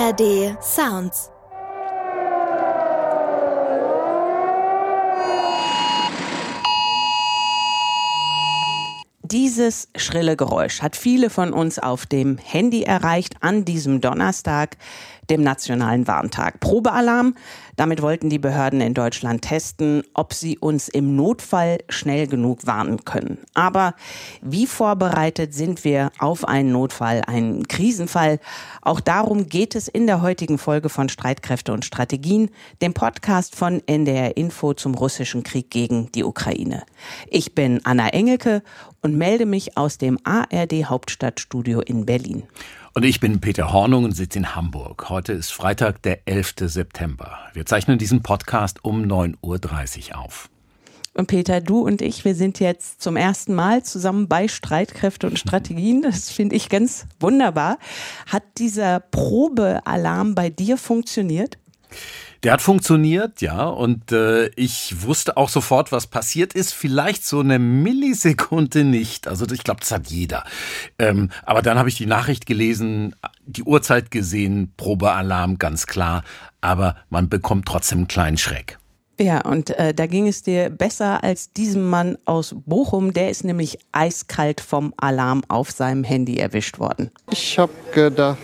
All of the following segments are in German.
ARD Sounds. Dieses schrille Geräusch hat viele von uns auf dem Handy erreicht an diesem Donnerstag, dem Nationalen Warntag. Probealarm, damit wollten die Behörden in Deutschland testen, ob sie uns im Notfall schnell genug warnen können. Aber wie vorbereitet sind wir auf einen Notfall, einen Krisenfall? Auch darum geht es in der heutigen Folge von Streitkräfte und Strategien, dem Podcast von NDR Info zum russischen Krieg gegen die Ukraine. Ich bin Anna Engelke und melde mich aus dem ARD Hauptstadtstudio in Berlin. Und ich bin Peter Hornung und sitze in Hamburg. Heute ist Freitag, der 11. September. Wir zeichnen diesen Podcast um 9.30 Uhr auf. Und Peter, du und ich, wir sind jetzt zum ersten Mal zusammen bei Streitkräfte und Strategien. Das finde ich ganz wunderbar. Hat dieser Probealarm bei dir funktioniert? Der hat funktioniert, ja, und ich wusste auch sofort, was passiert ist. Vielleicht so eine Millisekunde nicht. Also ich glaube, das hat jeder. Aber dann habe ich die Nachricht gelesen, die Uhrzeit gesehen, Probealarm, ganz klar. Aber man bekommt trotzdem einen kleinen Schreck. Ja, und da ging es dir besser als diesem Mann aus Bochum. Der ist nämlich eiskalt vom Alarm auf seinem Handy erwischt worden. Ich habe gedacht,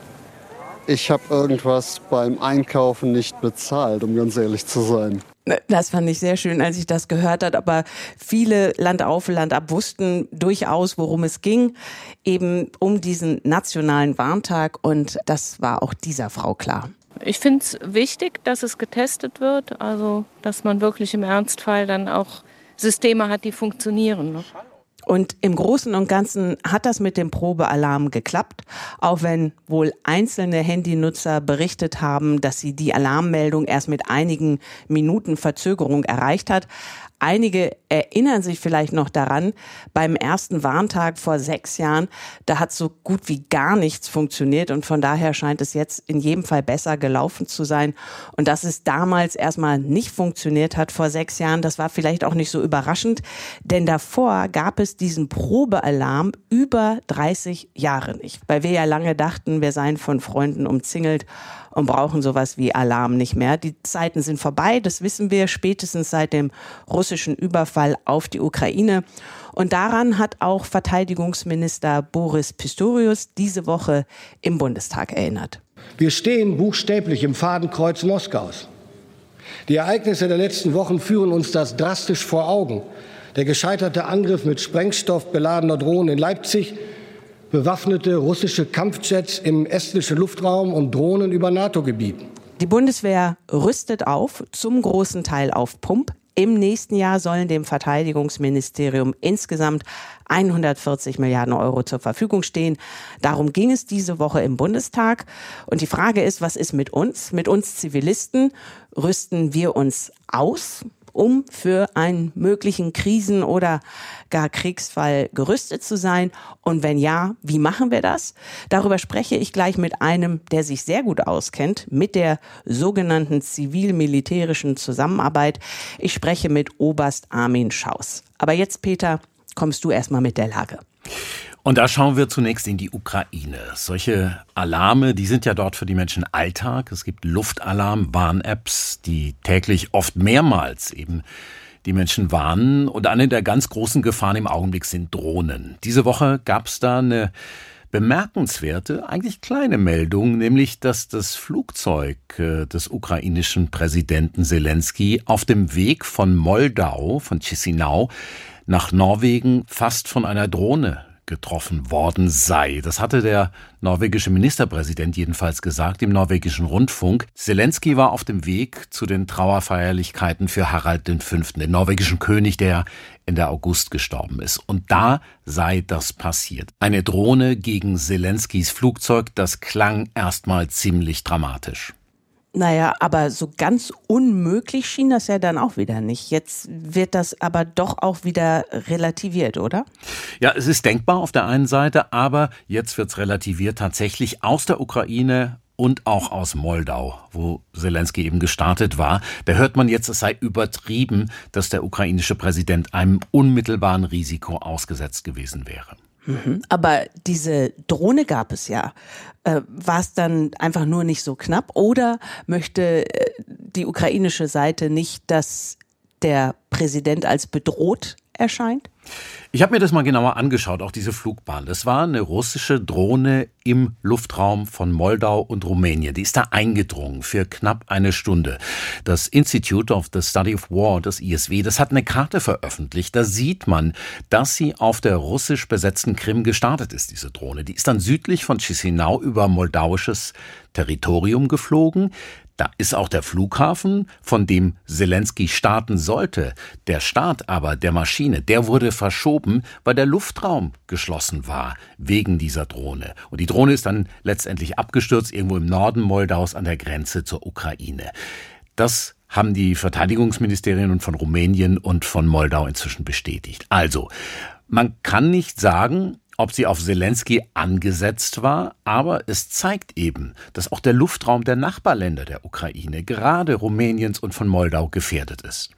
ich habe irgendwas beim Einkaufen nicht bezahlt, um ganz ehrlich zu sein. Das fand ich sehr schön, als ich das gehört habe. Aber viele Land auf, Land ab wussten durchaus, worum es ging. Eben um diesen nationalen Warntag. Und das war auch dieser Frau klar. Ich finde es wichtig, dass es getestet wird. Also, dass man wirklich im Ernstfall dann auch Systeme hat, die funktionieren. Ne? Und im Großen und Ganzen hat das mit dem Probealarm geklappt, auch wenn wohl einzelne Handynutzer berichtet haben, dass sie die Alarmmeldung erst mit einigen Minuten Verzögerung erreicht hat. Einige erinnern sich vielleicht noch daran, beim ersten Warntag vor 6 Jahren, da hat so gut wie gar nichts funktioniert und von daher scheint es jetzt in jedem Fall besser gelaufen zu sein. Und dass es damals erstmal nicht funktioniert hat vor 6 Jahren, das war vielleicht auch nicht so überraschend, denn davor gab es diesen Probealarm über 30 Jahre nicht, weil wir ja lange dachten, wir seien von Freunden umzingelt und brauchen sowas wie Alarm nicht mehr. Die Zeiten sind vorbei, das wissen wir spätestens seit dem russischen Überfall auf die Ukraine. Und daran hat auch Verteidigungsminister Boris Pistorius diese Woche im Bundestag erinnert. Wir stehen buchstäblich im Fadenkreuz Moskaus. Die Ereignisse der letzten Wochen führen uns das drastisch vor Augen. Der gescheiterte Angriff mit Sprengstoff beladener Drohnen in Leipzig, bewaffnete russische Kampfjets im estnischen Luftraum und Drohnen über NATO-Gebieten. Die Bundeswehr rüstet auf, zum großen Teil auf Pump. Im nächsten Jahr sollen dem Verteidigungsministerium insgesamt 140 Milliarden Euro zur Verfügung stehen. Darum ging es diese Woche im Bundestag. Und die Frage ist, was ist mit uns? Mit uns Zivilisten? Rüsten wir uns aus, um für einen möglichen Krisen- oder gar Kriegsfall gerüstet zu sein? Und wenn ja, wie machen wir das? Darüber spreche ich gleich mit einem, der sich sehr gut auskennt, mit der sogenannten zivil-militärischen Zusammenarbeit. Ich spreche mit Oberst Armin Schaus. Aber jetzt, Peter, kommst du erstmal mit der Lage. Und da schauen wir zunächst in die Ukraine. Solche Alarme, die sind ja dort für die Menschen Alltag. Es gibt Luftalarm, Warn-Apps, die täglich oft mehrmals eben die Menschen warnen. Und eine der ganz großen Gefahren im Augenblick sind Drohnen. Diese Woche gab es da eine bemerkenswerte, eigentlich kleine Meldung, nämlich, dass das Flugzeug des ukrainischen Präsidenten Selenskyj auf dem Weg von Moldau, von Chisinau, nach Norwegen fast von einer Drohne getroffen worden sei. Das hatte der norwegische Ministerpräsident jedenfalls gesagt im norwegischen Rundfunk. Selenskyj war auf dem Weg zu den Trauerfeierlichkeiten für Harald V., den norwegischen König, der Ende August gestorben ist. Und da sei das passiert. Eine Drohne gegen Selenskys Flugzeug, das klang erstmal ziemlich dramatisch. Naja, aber so ganz unmöglich schien das ja dann auch wieder nicht. Jetzt wird das aber doch auch wieder relativiert, oder? Ja, es ist denkbar auf der einen Seite, aber jetzt wird's relativiert tatsächlich aus der Ukraine und auch aus Moldau, wo Selenskyj eben gestartet war. Da hört man jetzt, es sei übertrieben, dass der ukrainische Präsident einem unmittelbaren Risiko ausgesetzt gewesen wäre. Aber diese Drohne gab es ja. War es dann einfach nur nicht so knapp oder möchte die ukrainische Seite nicht, dass der Präsident als bedroht erscheint? Ich habe mir das mal genauer angeschaut, auch diese Flugbahn. Das war eine russische Drohne im Luftraum von Moldau und Rumänien. Die ist da eingedrungen für knapp eine Stunde. Das Institute of the Study of War, das ISW, das hat eine Karte veröffentlicht. Da sieht man, dass sie auf der russisch besetzten Krim gestartet ist, diese Drohne. Die ist dann südlich von Chisinau über moldauisches Territorium geflogen. Da ist auch der Flughafen, von dem Selenskyj starten sollte. Der Start aber der Maschine, der wurde verschoben, weil der Luftraum geschlossen war wegen dieser Drohne. Und die Drohne ist dann letztendlich abgestürzt, irgendwo im Norden Moldaus an der Grenze zur Ukraine. Das haben die Verteidigungsministerien von Rumänien und von Moldau inzwischen bestätigt. Also, man kann nicht sagen, ob sie auf Selenskyj angesetzt war, aber es zeigt eben, dass auch der Luftraum der Nachbarländer der Ukraine, gerade Rumäniens und von Moldau, gefährdet ist.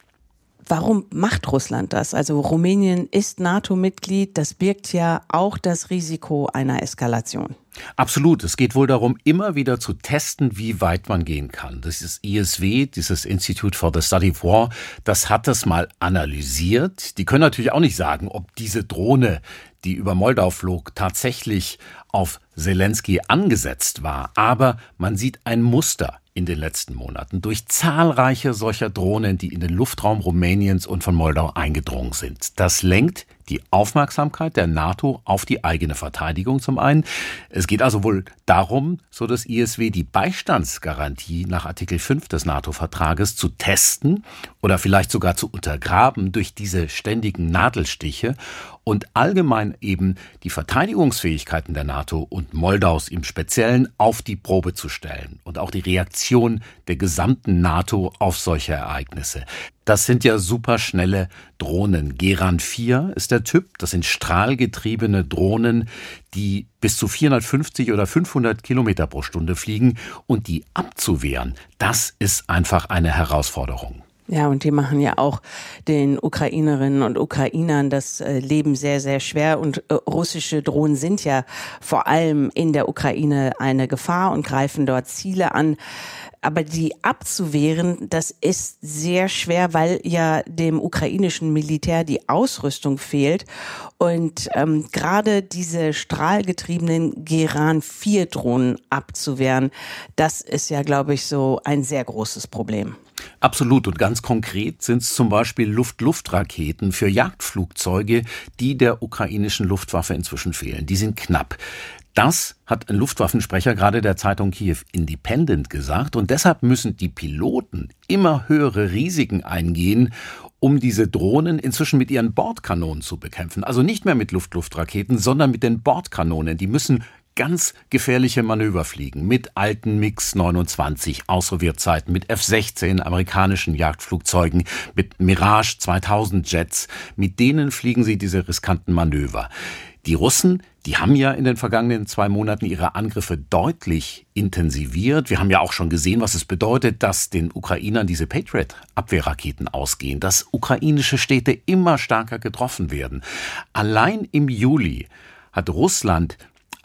Warum macht Russland das? Also Rumänien ist NATO-Mitglied, das birgt ja auch das Risiko einer Eskalation. Absolut. Es geht wohl darum, immer wieder zu testen, wie weit man gehen kann. Das ist ISW, dieses Institute for the Study of War, das hat das mal analysiert. Die können natürlich auch nicht sagen, ob diese Drohne, die über Moldau flog, tatsächlich auf Selenskyj angesetzt war. Aber man sieht ein Muster in den letzten Monaten durch zahlreiche solcher Drohnen, die in den Luftraum Rumäniens und von Moldau eingedrungen sind. Das lenkt die Aufmerksamkeit der NATO auf die eigene Verteidigung zum einen. Es geht also wohl darum, so das ISW, die Beistandsgarantie nach Artikel 5 des NATO-Vertrages zu testen oder vielleicht sogar zu untergraben durch diese ständigen Nadelstiche und allgemein eben die Verteidigungsfähigkeiten der NATO und Moldaus im Speziellen auf die Probe zu stellen und auch die Reaktion der gesamten NATO auf solche Ereignisse. Das sind ja superschnelle Drohnen. Geran 4 ist der Typ. Das sind strahlgetriebene Drohnen, die bis zu 450 oder 500 Kilometer pro Stunde fliegen. Und die abzuwehren, das ist einfach eine Herausforderung. Ja, und die machen ja auch den Ukrainerinnen und Ukrainern das Leben sehr, sehr schwer. Und russische Drohnen sind ja vor allem in der Ukraine eine Gefahr und greifen dort Ziele an. Aber die abzuwehren, das ist sehr schwer, weil ja dem ukrainischen Militär die Ausrüstung fehlt. Und gerade diese strahlgetriebenen Geran-4-Drohnen abzuwehren, das ist ja, glaube ich, so ein sehr großes Problem. Absolut. Und ganz konkret sind es zum Beispiel Luft-Luft-Raketen für Jagdflugzeuge, die der ukrainischen Luftwaffe inzwischen fehlen. Die sind knapp. Das hat ein Luftwaffensprecher gerade der Zeitung Kiew Independent gesagt. Und deshalb müssen die Piloten immer höhere Risiken eingehen, um diese Drohnen inzwischen mit ihren Bordkanonen zu bekämpfen. Also nicht mehr mit Luft-Luft-Raketen, sondern mit den Bordkanonen. Die müssen ganz gefährliche Manöver fliegen mit alten MiG-29 aus Sowjetzeiten, mit F-16 amerikanischen Jagdflugzeugen, mit Mirage 2000 Jets. Mit denen fliegen sie diese riskanten Manöver. Die Russen, die haben ja in den vergangenen 2 Monaten ihre Angriffe deutlich intensiviert. Wir haben ja auch schon gesehen, was es bedeutet, dass den Ukrainern diese Patriot-Abwehrraketen ausgehen, dass ukrainische Städte immer stärker getroffen werden. Allein im Juli hat Russland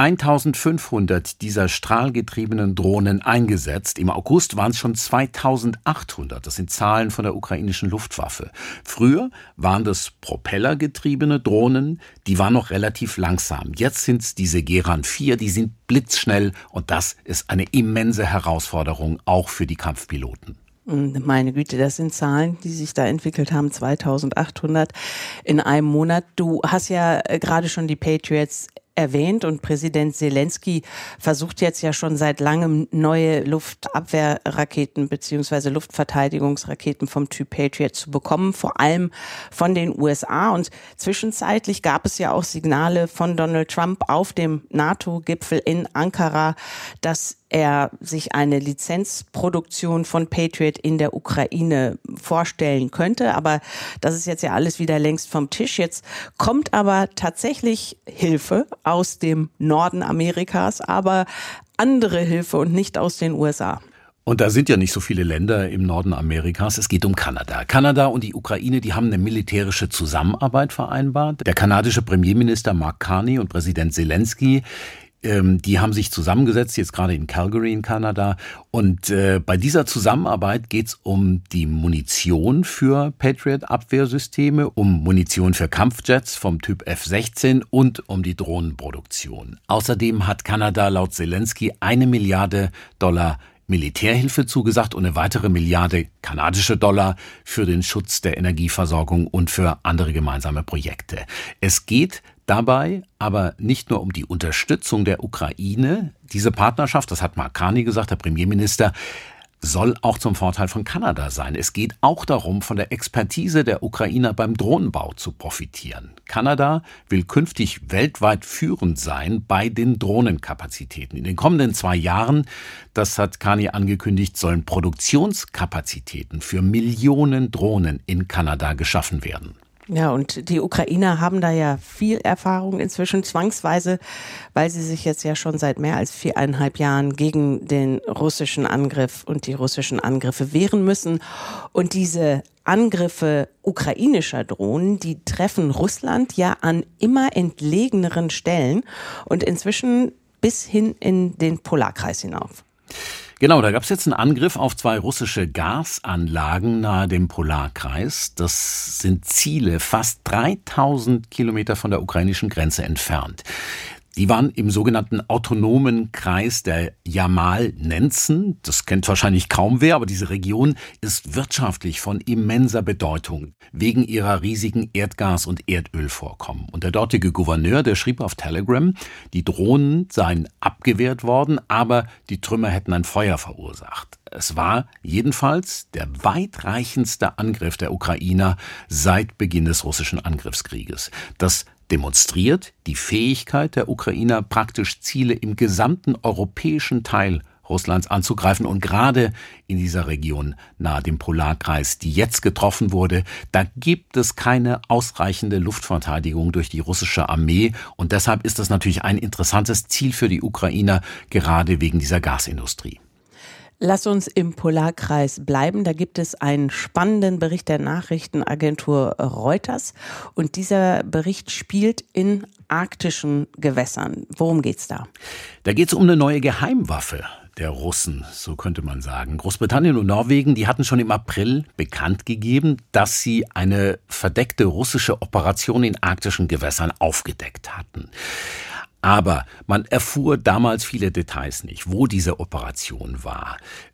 1500 dieser strahlgetriebenen Drohnen eingesetzt. Im August waren es schon 2800. Das sind Zahlen von der ukrainischen Luftwaffe. Früher waren das propellergetriebene Drohnen, die waren noch relativ langsam. Jetzt sind es diese Geran 4, die sind blitzschnell und das ist eine immense Herausforderung, auch für die Kampfpiloten. Meine Güte, das sind Zahlen, die sich da entwickelt haben, 2800 in einem Monat. Du hast ja gerade schon die Patriots erwähnt und Präsident Selenskyj versucht jetzt ja schon seit langem neue Luftabwehrraketen bzw. Luftverteidigungsraketen vom Typ Patriot zu bekommen, vor allem von den USA. Und zwischenzeitlich gab es ja auch Signale von Donald Trump auf dem NATO-Gipfel in Ankara, dass er sich eine Lizenzproduktion von Patriot in der Ukraine vorstellen könnte. Aber das ist jetzt ja alles wieder längst vom Tisch. Jetzt kommt aber tatsächlich Hilfe aus dem Norden Amerikas, aber andere Hilfe und nicht aus den USA. Und da sind ja nicht so viele Länder im Norden Amerikas. Es geht um Kanada. Kanada und die Ukraine, die haben eine militärische Zusammenarbeit vereinbart. Der kanadische Premierminister Mark Carney und Präsident Zelensky, die haben sich zusammengesetzt, jetzt gerade in Calgary in Kanada. Und bei dieser Zusammenarbeit geht es um die Munition für Patriot-Abwehrsysteme, um Munition für Kampfjets vom Typ F-16 und um die Drohnenproduktion. Außerdem hat Kanada laut Zelensky $1 Milliarde Militärhilfe zugesagt und eine weitere $1 Milliarde kanadische Dollar für den Schutz der Energieversorgung und für andere gemeinsame Projekte. Es geht dabei aber nicht nur um die Unterstützung der Ukraine. Diese Partnerschaft, das hat Mark Carney gesagt, der Premierminister, soll auch zum Vorteil von Kanada sein. Es geht auch darum, von der Expertise der Ukrainer beim Drohnenbau zu profitieren. Kanada will künftig weltweit führend sein bei den Drohnenkapazitäten. In den kommenden 2 Jahren, das hat Carney angekündigt, sollen Produktionskapazitäten für Millionen Drohnen in Kanada geschaffen werden. Ja, und die Ukrainer haben da ja viel Erfahrung inzwischen zwangsweise, weil sie sich jetzt ja schon seit mehr als 4,5 Jahren gegen den russischen Angriff und die russischen Angriffe wehren müssen. Und diese Angriffe ukrainischer Drohnen, die treffen Russland ja an immer entlegeneren Stellen und inzwischen bis hin in den Polarkreis hinauf. Genau, da gab es jetzt einen Angriff auf 2 russische Gasanlagen nahe dem Polarkreis. Das sind Ziele fast 3000 Kilometer von der ukrainischen Grenze entfernt. Die waren im sogenannten autonomen Kreis der Jamal-Nenzen. Das kennt wahrscheinlich kaum wer, aber diese Region ist wirtschaftlich von immenser Bedeutung wegen ihrer riesigen Erdgas- und Erdölvorkommen. Und der dortige Gouverneur, der schrieb auf Telegram, die Drohnen seien abgewehrt worden, aber die Trümmer hätten ein Feuer verursacht. Es war jedenfalls der weitreichendste Angriff der Ukrainer seit Beginn des russischen Angriffskrieges. Das demonstriert die Fähigkeit der Ukrainer, praktisch Ziele im gesamten europäischen Teil Russlands anzugreifen. Und gerade in dieser Region nahe dem Polarkreis, die jetzt getroffen wurde, da gibt es keine ausreichende Luftverteidigung durch die russische Armee. Und deshalb ist das natürlich ein interessantes Ziel für die Ukrainer, gerade wegen dieser Gasindustrie. Lass uns im Polarkreis bleiben. Da gibt es einen spannenden Bericht der Nachrichtenagentur Reuters. Und dieser Bericht spielt in arktischen Gewässern. Worum geht's da? Da geht's um eine neue Geheimwaffe der Russen, so könnte man sagen. Großbritannien und Norwegen, die hatten schon im April bekannt gegeben, dass sie eine verdeckte russische Operation in arktischen Gewässern aufgedeckt hatten. Aber man erfuhr damals viele Details nicht, wo diese Operation war,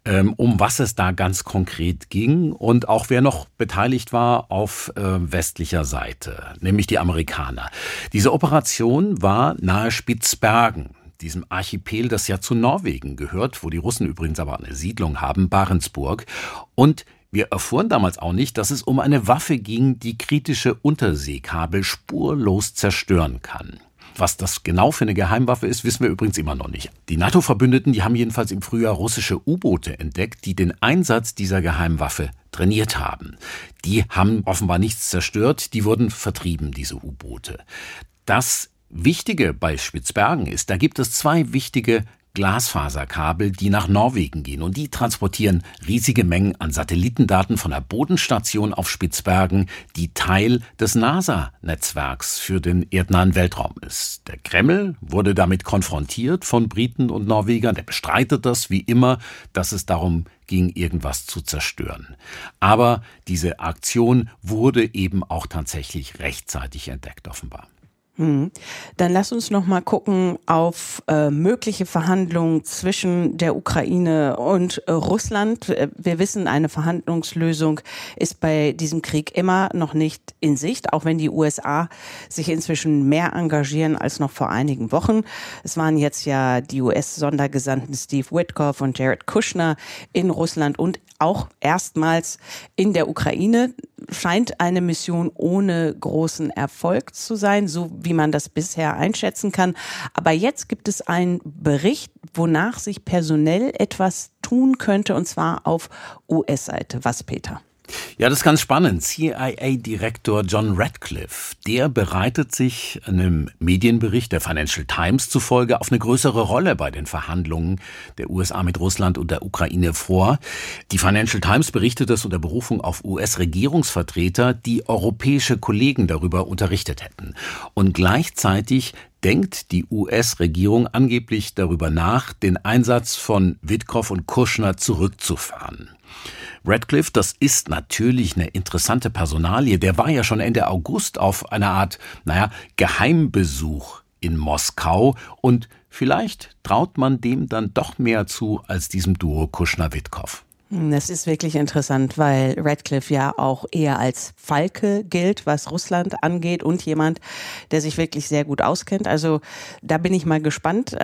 um was es da ganz konkret ging und auch wer noch beteiligt war auf westlicher Seite, nämlich die Amerikaner. Diese Operation war nahe Spitzbergen, diesem Archipel, das ja zu Norwegen gehört, wo die Russen übrigens aber eine Siedlung haben, Barentsburg. Und wir erfuhren damals auch nicht, dass es um eine Waffe ging, die kritische Unterseekabel spurlos zerstören kann. Was das genau für eine Geheimwaffe ist, wissen wir übrigens immer noch nicht. Die NATO-Verbündeten, die haben jedenfalls im Frühjahr russische U-Boote entdeckt, die den Einsatz dieser Geheimwaffe trainiert haben. Die haben offenbar nichts zerstört, die wurden vertrieben, diese U-Boote. Das Wichtige bei Spitzbergen ist, da gibt es 2 wichtige Glasfaserkabel, die nach Norwegen gehen und die transportieren riesige Mengen an Satellitendaten von der Bodenstation auf Spitzbergen, die Teil des NASA-Netzwerks für den erdnahen Weltraum ist. Der Kreml wurde damit konfrontiert von Briten und Norwegern. Der bestreitet das wie immer, dass es darum ging, irgendwas zu zerstören. Aber diese Aktion wurde eben auch tatsächlich rechtzeitig entdeckt, offenbar. Dann lass uns noch mal gucken auf mögliche Verhandlungen zwischen der Ukraine und Russland. Wir wissen, eine Verhandlungslösung ist bei diesem Krieg immer noch nicht in Sicht, auch wenn die USA sich inzwischen mehr engagieren als noch vor einigen Wochen. Es waren jetzt ja die US-Sondergesandten Steve Witkoff und Jared Kushner in Russland und auch erstmals in der Ukraine. Scheint eine Mission ohne großen Erfolg zu sein, so wie man das bisher einschätzen kann. Aber jetzt gibt es einen Bericht, wonach sich personell etwas tun könnte, und zwar auf US-Seite. Was, Peter? Ja, das ist ganz spannend. CIA-Direktor John Ratcliffe, der bereitet sich einem Medienbericht der Financial Times zufolge auf eine größere Rolle bei den Verhandlungen der USA mit Russland und der Ukraine vor. Die Financial Times berichtet das unter Berufung auf US-Regierungsvertreter, die europäische Kollegen darüber unterrichtet hätten. Und gleichzeitig denkt die US-Regierung angeblich darüber nach, den Einsatz von Witkow und Kushner zurückzufahren. Ratcliffe, das ist natürlich eine interessante Personalie. Der war ja schon Ende August auf einer Art, Geheimbesuch in Moskau. Und vielleicht traut man dem dann doch mehr zu als diesem Duo Kushner-Witkow. Das ist wirklich interessant, weil Ratcliffe ja auch eher als Falke gilt, was Russland angeht und jemand, der sich wirklich sehr gut auskennt. Also da bin ich mal gespannt,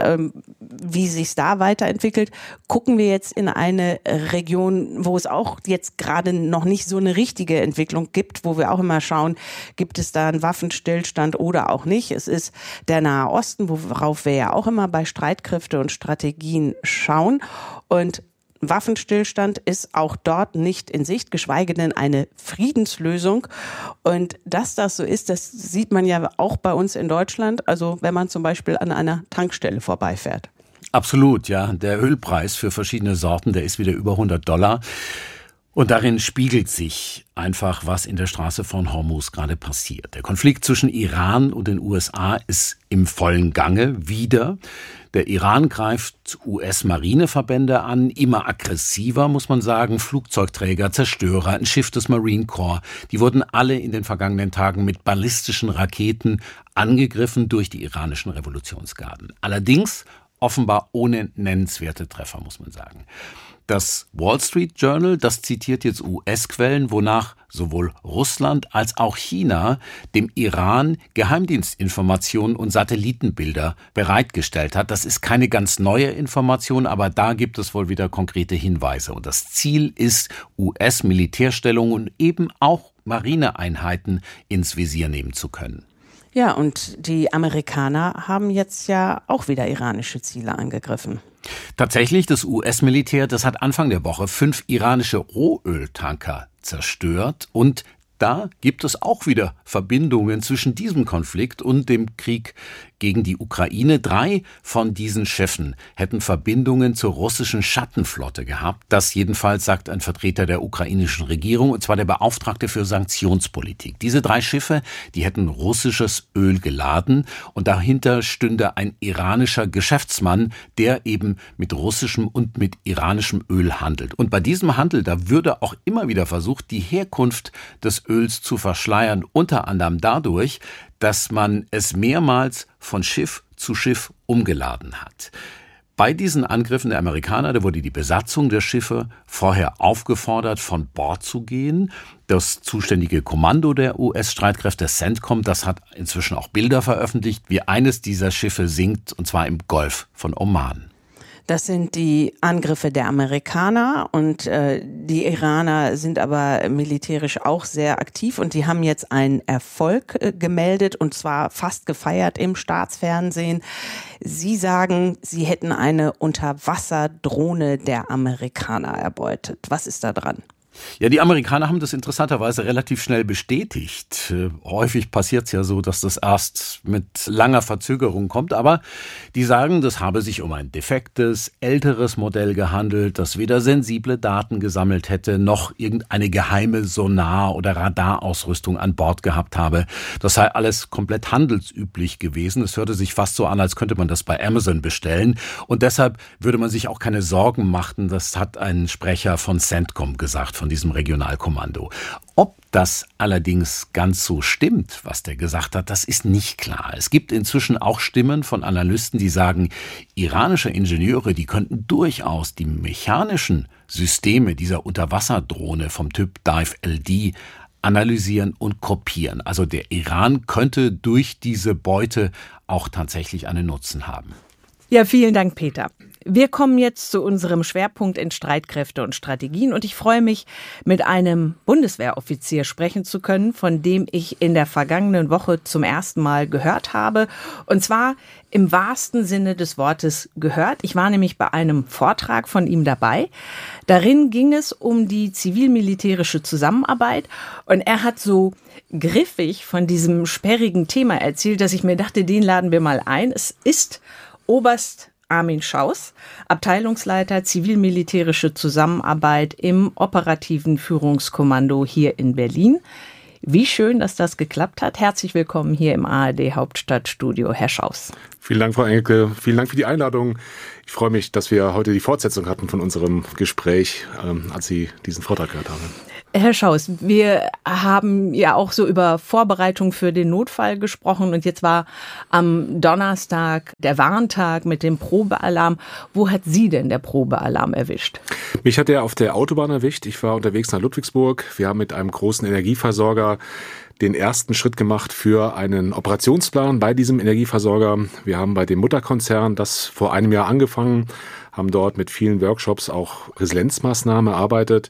wie sich's da weiterentwickelt. Gucken wir jetzt in eine Region, wo es auch jetzt gerade noch nicht so eine richtige Entwicklung gibt, wo wir auch immer schauen, gibt es da einen Waffenstillstand oder auch nicht. Es ist der Nahe Osten, worauf wir ja auch immer bei Streitkräfte und Strategien schauen. Und Waffenstillstand ist auch dort nicht in Sicht, geschweige denn eine Friedenslösung. Und dass das so ist, das sieht man ja auch bei uns in Deutschland. Also wenn man zum Beispiel an einer Tankstelle vorbeifährt. Absolut, ja. Der Ölpreis für verschiedene Sorten, der ist wieder über $100. Und darin spiegelt sich einfach, was in der Straße von Hormuz gerade passiert. Der Konflikt zwischen Iran und den USA ist im vollen Gange wieder. Der Iran greift US-Marineverbände an, immer aggressiver, muss man sagen. Flugzeugträger, Zerstörer, ein Schiff des Marine Corps, die wurden alle in den vergangenen Tagen mit ballistischen Raketen angegriffen durch die iranischen Revolutionsgarden. Allerdings offenbar ohne nennenswerte Treffer, muss man sagen. Das Wall Street Journal, das zitiert jetzt US-Quellen, wonach sowohl Russland als auch China dem Iran Geheimdienstinformationen und Satellitenbilder bereitgestellt hat. Das ist keine ganz neue Information, aber da gibt es wohl wieder konkrete Hinweise. Und das Ziel ist, US-Militärstellungen und eben auch Marineeinheiten ins Visier nehmen zu können. Ja, und die Amerikaner haben jetzt ja auch wieder iranische Ziele angegriffen. Tatsächlich, das US-Militär, das hat Anfang der Woche 5 iranische Rohöltanker zerstört und da gibt es auch wieder Verbindungen zwischen diesem Konflikt und dem Krieg gegen die Ukraine. 3 von diesen Schiffen hätten Verbindungen zur russischen Schattenflotte gehabt. Das jedenfalls sagt ein Vertreter der ukrainischen Regierung, und zwar der Beauftragte für Sanktionspolitik. Diese 3 Schiffe, die hätten russisches Öl geladen und dahinter stünde ein iranischer Geschäftsmann, der eben mit russischem und mit iranischem Öl handelt. Und bei diesem Handel, da würde auch immer wieder versucht, die Herkunft des Öls zu verschleiern, unter anderem dadurch, dass man es mehrmals von Schiff zu Schiff umgeladen hat. Bei diesen Angriffen der Amerikaner, da wurde die Besatzung der Schiffe vorher aufgefordert, von Bord zu gehen. Das zuständige Kommando der US-Streitkräfte, CENTCOM, das hat inzwischen auch Bilder veröffentlicht, wie eines dieser Schiffe sinkt, und zwar im Golf von Oman. Das sind die Angriffe der Amerikaner und die Iraner sind aber militärisch auch sehr aktiv und die haben jetzt einen Erfolg gemeldet und zwar fast gefeiert im Staatsfernsehen. Sie sagen, sie hätten eine Unterwasserdrohne der Amerikaner erbeutet. Was ist da dran? Ja, die Amerikaner haben das interessanterweise relativ schnell bestätigt. Häufig passiert es ja so, dass das erst mit langer Verzögerung kommt. Aber die sagen, das habe sich um ein defektes, älteres Modell gehandelt, das weder sensible Daten gesammelt hätte, noch irgendeine geheime Sonar- oder Radarausrüstung an Bord gehabt habe. Das sei alles komplett handelsüblich gewesen. Es hörte sich fast so an, als könnte man das bei Amazon bestellen. Und deshalb würde man sich auch keine Sorgen machen. Das hat ein Sprecher von CENTCOM gesagt, von diesem Regionalkommando. Ob das allerdings ganz so stimmt, was der gesagt hat, das ist nicht klar. Es gibt inzwischen auch Stimmen von Analysten, die sagen, iranische Ingenieure, die könnten durchaus die mechanischen Systeme dieser Unterwasserdrohne vom Typ Dive LD analysieren und kopieren. Also der Iran könnte durch diese Beute auch tatsächlich einen Nutzen haben. Ja, vielen Dank, Peter. Wir kommen jetzt zu unserem Schwerpunkt in Streitkräfte und Strategien und ich freue mich, mit einem Bundeswehroffizier sprechen zu können, von dem ich in der vergangenen Woche zum ersten Mal gehört habe. Und zwar im wahrsten Sinne des Wortes gehört. Ich war nämlich bei einem Vortrag von ihm dabei. Darin ging es um die zivil-militärische Zusammenarbeit und er hat so griffig von diesem sperrigen Thema erzählt, dass ich mir dachte, den laden wir mal ein. Es ist Oberst Armin Schaus, Abteilungsleiter zivil-militärische Zusammenarbeit im operativen Führungskommando hier in Berlin. Wie schön, dass das geklappt hat. Herzlich willkommen hier im ARD Hauptstadtstudio, Herr Schaus. Vielen Dank, Frau Engelke. Vielen Dank für die Einladung. Ich freue mich, dass wir heute die Fortsetzung hatten von unserem Gespräch, als Sie diesen Vortrag gehört haben. Herr Schaus, wir haben ja auch so über Vorbereitung für den Notfall gesprochen und jetzt war am Donnerstag der Warntag mit dem Probealarm. Wo hat Sie denn der Probealarm erwischt? Mich hat er auf der Autobahn erwischt. Ich war unterwegs nach Ludwigsburg. Wir haben mit einem großen Energieversorger den ersten Schritt gemacht für einen Operationsplan bei diesem Energieversorger. Wir haben bei dem Mutterkonzern das vor einem Jahr angefangen, haben dort mit vielen Workshops auch Resilienzmaßnahmen erarbeitet,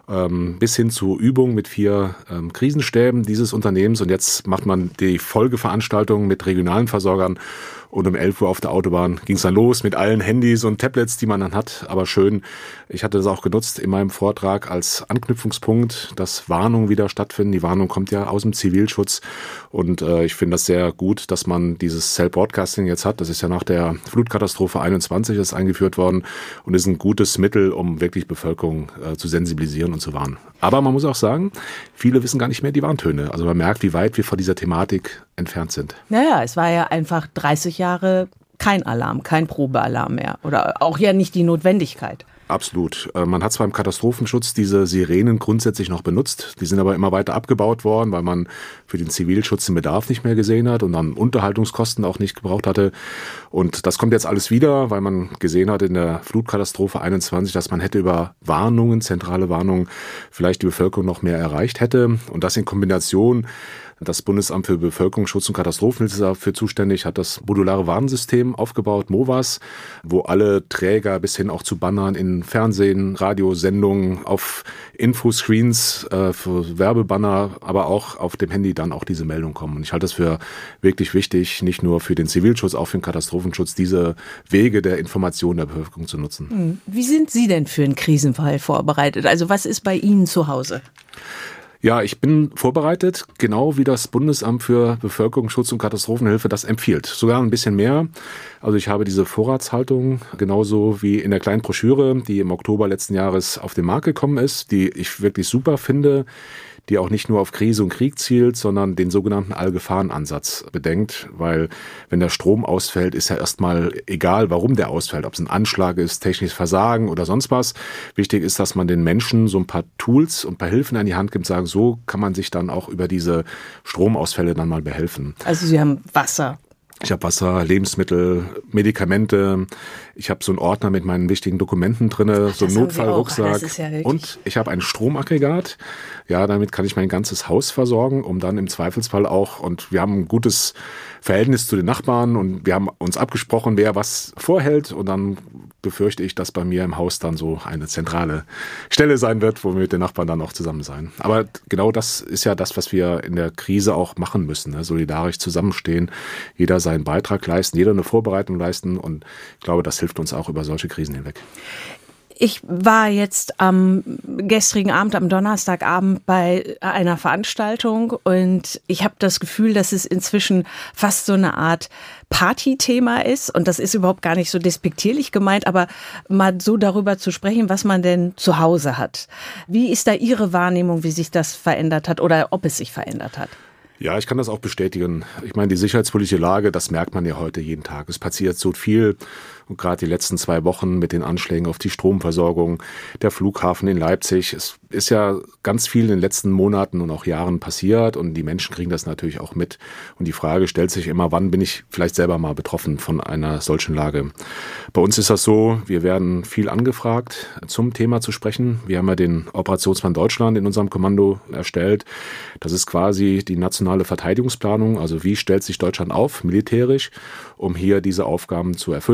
bis hin zu Übungen mit 4 Krisenstäben dieses Unternehmens. Und jetzt macht man die Folgeveranstaltungen mit regionalen Versorgern. Und um 11 Uhr auf der Autobahn ging es dann los mit allen Handys und Tablets, die man dann hat. Aber schön, ich hatte das auch genutzt in meinem Vortrag als Anknüpfungspunkt, dass Warnungen wieder stattfinden. Die Warnung kommt ja aus dem Zivilschutz. Und ich finde das sehr gut, dass man dieses Cell Broadcasting jetzt hat. Das ist ja nach der Flutkatastrophe 21 ist eingeführt worden und ist ein gutes Mittel, um wirklich Bevölkerung zu sensibilisieren und zu warnen. Aber man muss auch sagen, viele wissen gar nicht mehr die Warntöne. Also man merkt, wie weit wir von dieser Thematik entfernt sind. Naja, es war ja einfach 30 Jahre kein Alarm, kein Probealarm mehr oder auch ja nicht die Notwendigkeit. Absolut. Man hat zwar im Katastrophenschutz diese Sirenen grundsätzlich noch benutzt, die sind aber immer weiter abgebaut worden, weil man für den Zivilschutz den Bedarf nicht mehr gesehen hat und dann Unterhaltungskosten auch nicht gebraucht hatte. Und das kommt jetzt alles wieder, weil man gesehen hat in der Flutkatastrophe 21, dass man hätte über Warnungen, zentrale Warnungen, vielleicht die Bevölkerung noch mehr erreicht hätte. Und das in Kombination. Das Bundesamt für Bevölkerungsschutz und Katastrophenhilfe ist dafür zuständig, hat das modulare Warnsystem aufgebaut, MOVAS, wo alle Träger bis hin auch zu Bannern in Fernsehen, Radiosendungen, auf Infoscreens für Werbebanner, aber auch auf dem Handy dann auch diese Meldungen kommen. Und ich halte das für wirklich wichtig, nicht nur für den Zivilschutz, auch für den Katastrophenschutz, diese Wege der Information der Bevölkerung zu nutzen. Wie sind Sie denn für einen Krisenfall vorbereitet? Also was ist bei Ihnen zu Hause? Ja, ich bin vorbereitet, genau wie das Bundesamt für Bevölkerungsschutz und Katastrophenhilfe das empfiehlt. Sogar ein bisschen mehr. Also ich habe diese Vorratshaltung, genauso wie in der kleinen Broschüre, die im Oktober letzten Jahres auf den Markt gekommen ist, die ich wirklich super finde, die auch nicht nur auf Krise und Krieg zielt, sondern den sogenannten Allgefahren-Ansatz bedenkt, weil wenn der Strom ausfällt, ist ja erstmal egal, warum der ausfällt, ob es ein Anschlag ist, technisches Versagen oder sonst was. Wichtig ist, dass man den Menschen so ein paar Tools und ein paar Hilfen an die Hand gibt, sagen, so kann man sich dann auch über diese Stromausfälle dann mal behelfen. Also Sie haben Wasser. Ich habe Wasser, Lebensmittel, Medikamente. Ich habe so einen Ordner mit meinen wichtigen Dokumenten drin, so einen Notfallrucksack. Ja, und ich habe ein Stromaggregat. Ja, damit kann ich mein ganzes Haus versorgen, um dann im Zweifelsfall auch, und wir haben ein gutes Verhältnis zu den Nachbarn und wir haben uns abgesprochen, wer was vorhält, und dann befürchte ich, dass bei mir im Haus dann so eine zentrale Stelle sein wird, wo wir mit den Nachbarn dann auch zusammen sein. Aber genau das ist ja das, was wir in der Krise auch machen müssen, ne? Solidarisch zusammenstehen, jeder seinen Beitrag leisten, jeder eine Vorbereitung leisten, und ich glaube, das hilft uns auch über solche Krisen hinweg. Ich war jetzt am gestrigen Abend, am Donnerstagabend bei einer Veranstaltung und ich habe das Gefühl, dass es inzwischen fast so eine Art Partythema ist, und das ist überhaupt gar nicht so despektierlich gemeint, aber mal so darüber zu sprechen, was man denn zu Hause hat. Wie ist da Ihre Wahrnehmung, wie sich das verändert hat oder ob es sich verändert hat? Ja, ich kann das auch bestätigen. Ich meine, die sicherheitspolitische Lage, das merkt man ja heute jeden Tag. Es passiert so viel. Und gerade die letzten 2 Wochen mit den Anschlägen auf die Stromversorgung, der Flughafen in Leipzig. Es ist ja ganz viel in den letzten Monaten und auch Jahren passiert, und die Menschen kriegen das natürlich auch mit. Und die Frage stellt sich immer, wann bin ich vielleicht selber mal betroffen von einer solchen Lage? Bei uns ist das so, wir werden viel angefragt, zum Thema zu sprechen. Wir haben ja den Operationsplan Deutschland in unserem Kommando erstellt. Das ist quasi die nationale Verteidigungsplanung. Also wie stellt sich Deutschland auf, militärisch, um hier diese Aufgaben zu erfüllen, das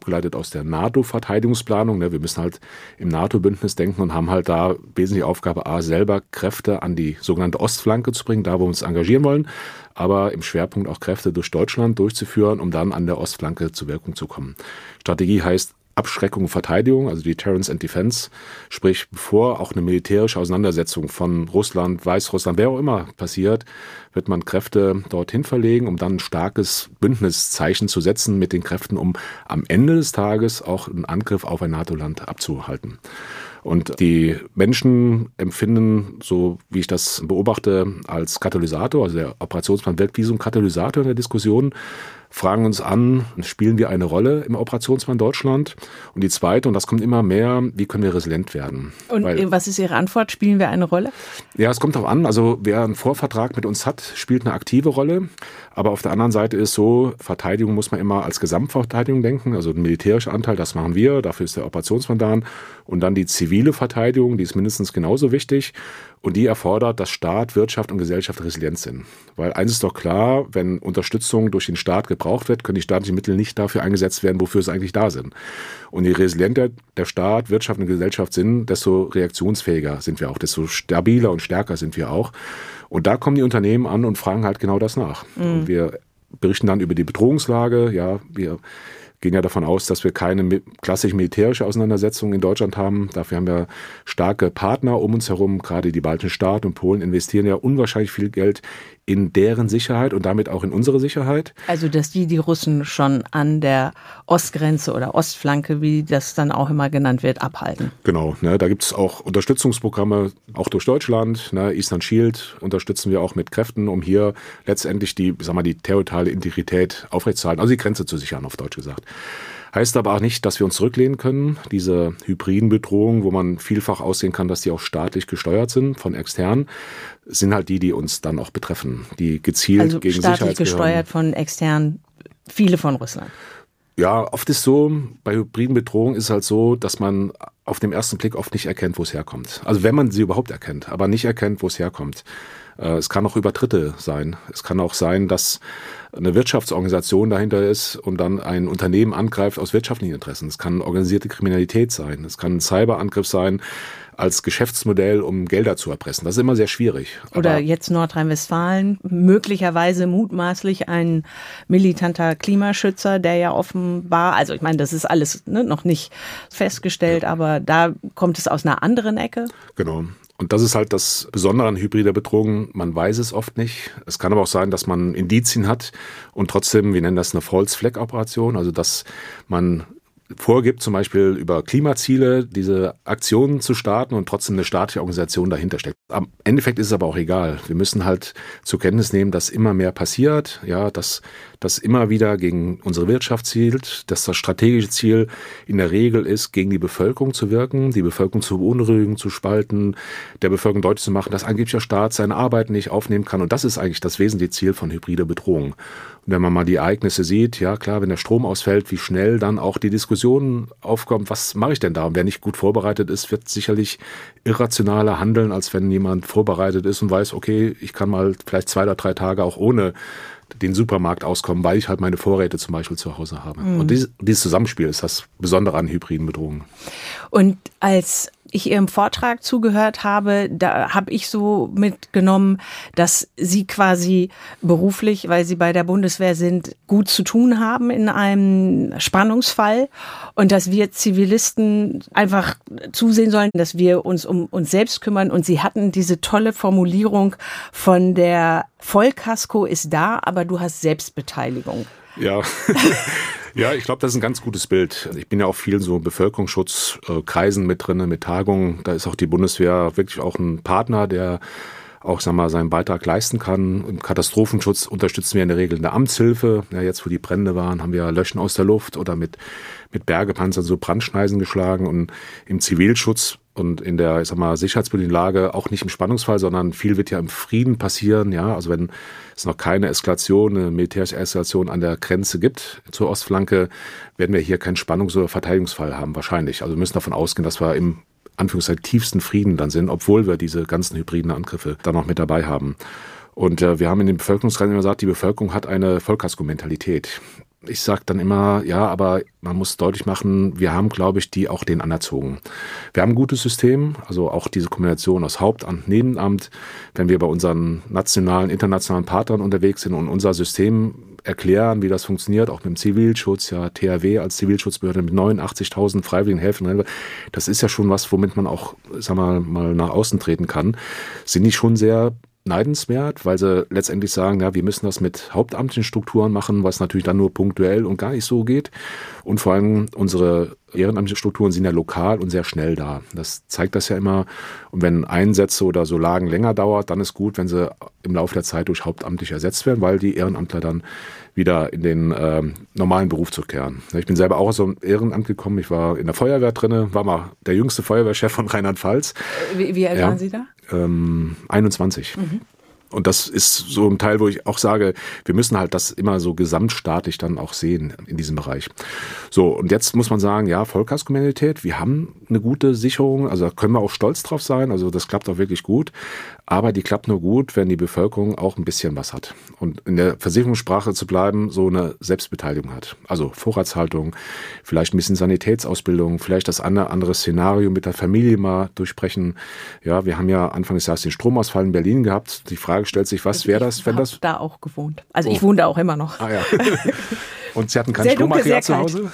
abgeleitet aus der NATO-Verteidigungsplanung. Wir müssen halt im NATO-Bündnis denken und haben halt da wesentliche Aufgabe, selber Kräfte an die sogenannte Ostflanke zu bringen, da wo wir uns engagieren wollen, aber im Schwerpunkt auch Kräfte durch Deutschland durchzuführen, um dann an der Ostflanke zur Wirkung zu kommen. Strategie heißt Abschreckung und Verteidigung, also Deterrence and Defense, sprich bevor auch eine militärische Auseinandersetzung von Russland, Weißrussland, wer auch immer passiert, wird man Kräfte dorthin verlegen, um dann ein starkes Bündniszeichen zu setzen mit den Kräften, um am Ende des Tages auch einen Angriff auf ein NATO-Land abzuhalten. Und die Menschen empfinden, so wie ich das beobachte, als Katalysator, also der Operationsplan wirkt wie so ein Katalysator in der Diskussion, fragen uns an, spielen wir eine Rolle im Operationsplan Deutschland? Und die zweite, und das kommt immer mehr, wie können wir resilient werden? Und was ist Ihre Antwort? Spielen wir eine Rolle? Ja, es kommt darauf an. Also wer einen Vorvertrag mit uns hat, spielt eine aktive Rolle. Aber auf der anderen Seite ist so, Verteidigung muss man immer als Gesamtverteidigung denken. Also ein militärischer Anteil, das machen wir. Dafür ist der Operationsplan da. Und dann die zivile Verteidigung, die ist mindestens genauso wichtig. Und die erfordert, dass Staat, Wirtschaft und Gesellschaft resilient sind. Weil eins ist doch klar, wenn Unterstützung durch den Staat gebraucht wird, können die staatlichen Mittel nicht dafür eingesetzt werden, wofür sie eigentlich da sind. Und je resilienter der Staat, Wirtschaft und Gesellschaft sind, desto reaktionsfähiger sind wir auch, desto stabiler und stärker sind wir auch. Und da kommen die Unternehmen an und fragen halt genau das nach. Und wir berichten dann über die Bedrohungslage. Ja, wir gehen ja davon aus, dass wir keine klassische militärische Auseinandersetzung in Deutschland haben. Dafür haben wir starke Partner um uns herum. Gerade die baltischen Staaten und Polen investieren ja unwahrscheinlich viel Geld in deren Sicherheit und damit auch in unsere Sicherheit. Also, dass die Russen schon an der Ostgrenze oder Ostflanke, wie das dann auch immer genannt wird, abhalten. Genau, da gibt es auch Unterstützungsprogramme, auch durch Deutschland. Eastern Shield unterstützen wir auch mit Kräften, um hier letztendlich die territoriale Integrität aufrechtzuerhalten, also die Grenze zu sichern, auf Deutsch gesagt. Heißt aber auch nicht, dass wir uns zurücklehnen können. Diese hybriden Bedrohungen, wo man vielfach aussehen kann, dass die auch staatlich gesteuert sind von extern, sind halt die uns dann auch betreffen, die gezielt gegen Sicherheitsbehörden. Also staatlich gesteuert von extern, viele von Russland. Ja, oft ist so, bei hybriden Bedrohungen ist es halt so, dass man auf den ersten Blick oft nicht erkennt, wo es herkommt. Also wenn man sie überhaupt erkennt, aber nicht erkennt, wo es herkommt. Es kann auch über Dritte sein. Es kann auch sein, dass eine Wirtschaftsorganisation dahinter ist und dann ein Unternehmen angreift aus wirtschaftlichen Interessen. Es kann organisierte Kriminalität sein. Es kann ein Cyberangriff sein als Geschäftsmodell, um Gelder zu erpressen. Das ist immer sehr schwierig. Oder jetzt Nordrhein-Westfalen, möglicherweise mutmaßlich ein militanter Klimaschützer, der ja offenbar, also ich meine, das ist alles noch nicht festgestellt, aber da kommt es aus einer anderen Ecke. Genau. Und das ist halt das Besondere an hybrider Bedrohung. Man weiß es oft nicht. Es kann aber auch sein, dass man Indizien hat und trotzdem, wir nennen das eine False-Flag-Operation, also dass man vorgibt, zum Beispiel über Klimaziele diese Aktionen zu starten und trotzdem eine staatliche Organisation dahinter steckt. Am Endeffekt ist es aber auch egal. Wir müssen halt zur Kenntnis nehmen, dass immer mehr passiert, ja, dass das immer wieder gegen unsere Wirtschaft zielt, dass das strategische Ziel in der Regel ist, gegen die Bevölkerung zu wirken, die Bevölkerung zu beunruhigen, zu spalten, der Bevölkerung deutlich zu machen, dass angeblich der Staat seine Arbeit nicht aufnehmen kann. Und das ist eigentlich das wesentliche Ziel von hybrider Bedrohung. Und wenn man mal die Ereignisse sieht, ja klar, wenn der Strom ausfällt, wie schnell dann auch die Diskussion aufkommt, was mache ich denn da? Und wer nicht gut vorbereitet ist, wird sicherlich irrationaler handeln, als wenn jemand vorbereitet ist und weiß, okay, ich kann mal vielleicht 2 oder 3 Tage auch ohne den Supermarkt auskommen, weil ich halt meine Vorräte zum Beispiel zu Hause habe. Und dieses Zusammenspiel ist das Besondere an hybriden Bedrohungen. Und als ich Ihrem Vortrag zugehört habe, da habe ich so mitgenommen, dass Sie quasi beruflich, weil Sie bei der Bundeswehr sind, gut zu tun haben in einem Spannungsfall und dass wir Zivilisten einfach zusehen sollen, dass wir uns um uns selbst kümmern. Und Sie hatten diese tolle Formulierung von der Vollkasko ist da, aber du hast Selbstbeteiligung. Ja. Ja, ich glaube, das ist ein ganz gutes Bild. Ich bin ja auch viel so Bevölkerungsschutzkreisen mit drin, mit Tagungen. Da ist auch die Bundeswehr wirklich auch ein Partner, der auch, seinen Beitrag leisten kann. Im Katastrophenschutz unterstützen wir in der Regel eine Amtshilfe. Ja, jetzt, wo die Brände waren, haben wir Löschen aus der Luft oder mit Bergepanzern so Brandschneisen geschlagen. Und im Zivilschutz und in der, sicherheitspolitischen Lage auch nicht im Spannungsfall, sondern viel wird ja im Frieden passieren. Ja, also wenn es noch keine Eskalation, eine militärische Eskalation an der Grenze gibt zur Ostflanke, werden wir hier keinen Spannungs- oder Verteidigungsfall haben, wahrscheinlich. Also wir müssen davon ausgehen, dass wir im Anführungszeichen tiefsten Frieden dann sind, obwohl wir diese ganzen hybriden Angriffe dann noch mit dabei haben. Und wir haben in den Bevölkerungskreisen immer gesagt, die Bevölkerung hat eine Vollkasko-Mentalität. Ich sage dann immer, ja, aber man muss deutlich machen, wir haben, glaube ich, die auch denen anerzogen. Wir haben ein gutes System, also auch diese Kombination aus Hauptamt, Nebenamt. Wenn wir bei unseren nationalen, internationalen Partnern unterwegs sind und unser System erklären, wie das funktioniert, auch mit dem Zivilschutz, ja, THW als Zivilschutzbehörde mit 89.000 freiwilligen Helfern, das ist ja schon was, womit man auch, sagen wir mal nach außen treten kann, sind die schon sehr neidenswert, weil sie letztendlich sagen, ja, wir müssen das mit hauptamtlichen Strukturen machen, was natürlich dann nur punktuell und gar nicht so geht. Und vor allem unsere ehrenamtlichen Strukturen sind ja lokal und sehr schnell da. Das zeigt das ja immer. Und wenn Einsätze oder so Lagen länger dauert, dann ist gut, wenn sie im Laufe der Zeit durch hauptamtlich ersetzt werden, weil die Ehrenamtler dann wieder in den normalen Beruf zurückkehren. Ich bin selber auch aus dem Ehrenamt gekommen. Ich war in der Feuerwehr drinne, war mal der jüngste Feuerwehrchef von Rheinland-Pfalz. Wie alt waren Sie da? 21. Mhm. Und das ist so ein Teil, wo ich auch sage, wir müssen halt das immer so gesamtstaatlich dann auch sehen in diesem Bereich. So, und jetzt muss man sagen, ja, Vollkaskomentalität, wir haben eine gute Sicherung, also da können wir auch stolz drauf sein, also das klappt auch wirklich gut. Aber die klappt nur gut, wenn die Bevölkerung auch ein bisschen was hat. Und in der Versicherungssprache zu bleiben, so eine Selbstbeteiligung hat. Also Vorratshaltung, vielleicht ein bisschen Sanitätsausbildung, vielleicht das andere Szenario mit der Familie mal durchsprechen. Ja, wir haben ja Anfang des Jahres den Stromausfall in Berlin gehabt. Die Frage stellt sich, was wäre das, wenn das... Ich habe da auch gewohnt. Also ich wohne da auch immer noch. Ah ja. Und Sie hatten kein Stromaggregat zu Hause?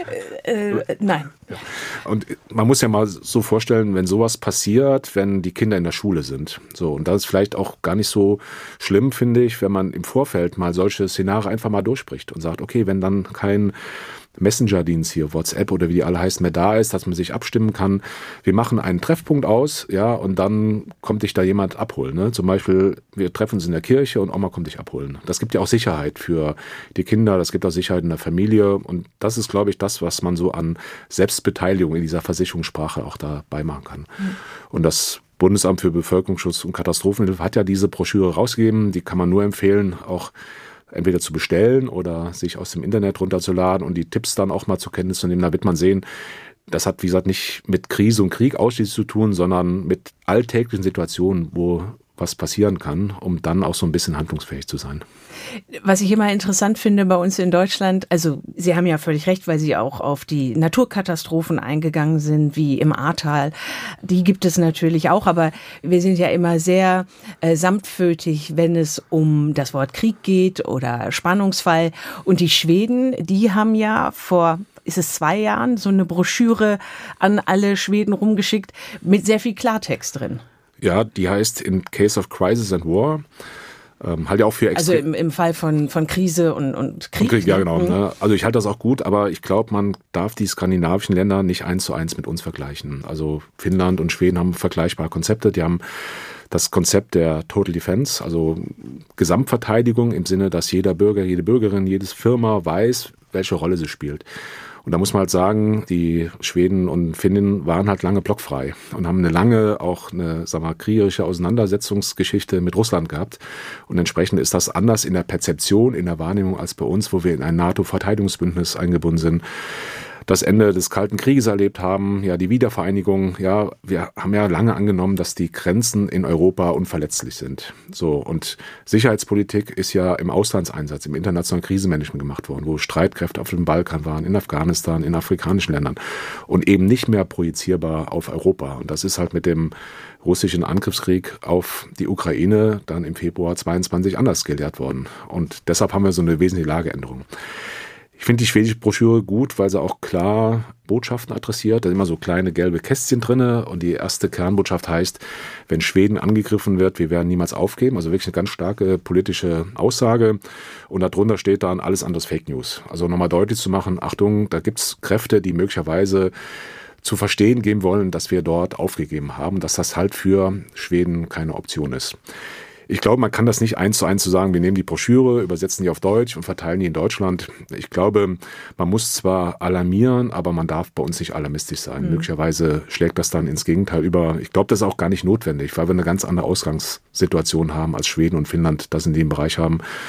Nein. Ja. Und man muss ja mal so vorstellen, wenn sowas passiert, wenn die Kinder in der Schule sind. So, und das ist vielleicht auch gar nicht so schlimm, finde ich, wenn man im Vorfeld mal solche Szenarien einfach mal durchspricht und sagt, okay, wenn dann kein Messenger-Dienst hier, WhatsApp oder wie die alle heißen, mehr da ist, dass man sich abstimmen kann. Wir machen einen Treffpunkt aus, ja, und dann kommt dich da jemand abholen. Ne? Zum Beispiel, wir treffen uns in der Kirche und Oma kommt dich abholen. Das gibt ja auch Sicherheit für die Kinder, das gibt auch Sicherheit in der Familie und das ist, glaube ich, das, was man so an Selbstbeteiligung in dieser Versicherungssprache auch dabei machen kann. Mhm. Und das Bundesamt für Bevölkerungsschutz und Katastrophenhilfe hat ja diese Broschüre rausgegeben, die kann man nur empfehlen, auch entweder zu bestellen oder sich aus dem Internet runterzuladen und die Tipps dann auch mal zur Kenntnis zu nehmen. Da wird man sehen, das hat, wie gesagt, nicht mit Krise und Krieg ausschließlich zu tun, sondern mit alltäglichen Situationen, wo was passieren kann, um dann auch so ein bisschen handlungsfähig zu sein. Was ich immer interessant finde bei uns in Deutschland, also Sie haben ja völlig recht, weil Sie auch auf die Naturkatastrophen eingegangen sind, wie im Ahrtal. Die gibt es natürlich auch, aber wir sind ja immer sehr sanftmütig, wenn es um das Wort Krieg geht oder Spannungsfall. Und die Schweden, die haben ja ist es 2 Jahren, so eine Broschüre an alle Schweden rumgeschickt mit sehr viel Klartext drin. Ja, die heißt In Case of Crisis and War. Halt ja auch für also im Fall von Krise und Krieg. Ja, genau. Ne? Also ich halte das auch gut, aber ich glaube, man darf die skandinavischen Länder nicht 1:1 mit uns vergleichen. Also Finnland und Schweden haben vergleichbare Konzepte. Die haben das Konzept der Total Defense, also Gesamtverteidigung im Sinne, dass jeder Bürger, jede Bürgerin, jedes Firma weiß, welche Rolle sie spielt. Und da muss man halt sagen, die Schweden und Finnen waren halt lange blockfrei und haben eine lange, auch eine, sagen wir mal, kriegerische Auseinandersetzungsgeschichte mit Russland gehabt. Und entsprechend ist das anders in der Perzeption, in der Wahrnehmung als bei uns, wo wir in ein NATO-Verteidigungsbündnis eingebunden sind. Das Ende des Kalten Krieges erlebt haben, ja, die Wiedervereinigung, ja, wir haben ja lange angenommen, dass die Grenzen in Europa unverletzlich sind. So, und Sicherheitspolitik ist ja im Auslandseinsatz, im internationalen Krisenmanagement gemacht worden, wo Streitkräfte auf dem Balkan waren, in Afghanistan, in afrikanischen Ländern und eben nicht mehr projizierbar auf Europa. Und das ist halt mit dem russischen Angriffskrieg auf die Ukraine dann im Februar 22 anders gelehrt worden. Und deshalb haben wir so eine wesentliche Lageänderung. Ich finde die schwedische Broschüre gut, weil sie auch klar Botschaften adressiert. Da sind immer so kleine gelbe Kästchen drinne und die erste Kernbotschaft heißt, wenn Schweden angegriffen wird, wir werden niemals aufgeben. Also wirklich eine ganz starke politische Aussage. Und darunter steht dann alles anderes Fake News. Also nochmal deutlich zu machen, Achtung, da gibt's Kräfte, die möglicherweise zu verstehen geben wollen, dass wir dort aufgegeben haben, dass das halt für Schweden keine Option ist. Ich glaube, man kann das nicht 1:1 zu sagen, wir nehmen die Broschüre, übersetzen die auf Deutsch und verteilen die in Deutschland. Ich glaube, man muss zwar alarmieren, aber man darf bei uns nicht alarmistisch sein. Möglicherweise schlägt das dann ins Gegenteil über. Ich glaube, das ist auch gar nicht notwendig, weil wir eine ganz andere Ausgangssituation haben als Schweden und Finnland das in dem Bereich haben.